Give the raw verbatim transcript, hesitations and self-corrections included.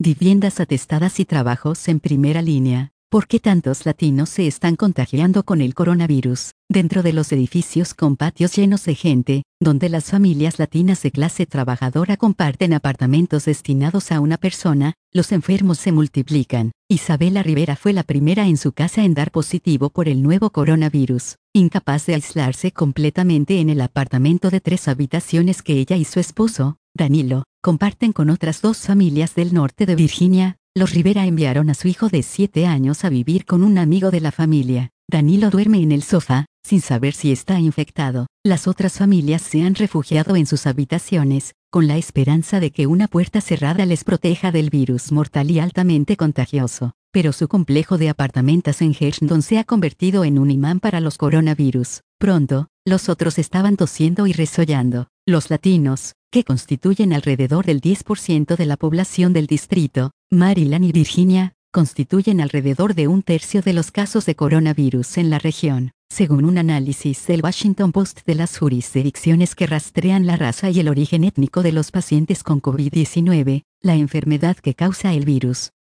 viviendas atestadas y trabajos en primera línea. ¿Por qué tantos latinos se están contagiando con el coronavirus? Dentro de los edificios con patios llenos de gente, donde las familias latinas de clase trabajadora comparten apartamentos destinados a una persona, los enfermos se multiplican. Isabela Rivera fue la primera en su casa en dar positivo por el nuevo coronavirus. Incapaz de aislarse completamente en el apartamento de tres habitaciones que ella y su esposo, Danilo, comparten con otras dos familias del norte de Virginia, los Rivera enviaron a su hijo de siete años a vivir con un amigo de la familia. Danilo duerme en el sofá, sin saber si está infectado. Las otras familias se han refugiado en sus habitaciones, con la esperanza de que una puerta cerrada les proteja del virus mortal y altamente contagioso. Pero su complejo de apartamentos en Herndon se ha convertido en un imán para los coronavirus. Pronto, los otros estaban tosiendo y resollando. Los latinos, que constituyen alrededor del diez por ciento de la población del distrito, Maryland y Virginia, constituyen alrededor de un tercio de los casos de coronavirus en la región, según un análisis del Washington Post de las jurisdicciones que rastrean la raza y el origen étnico de los pacientes con COVID diecinueve, la enfermedad que causa el virus.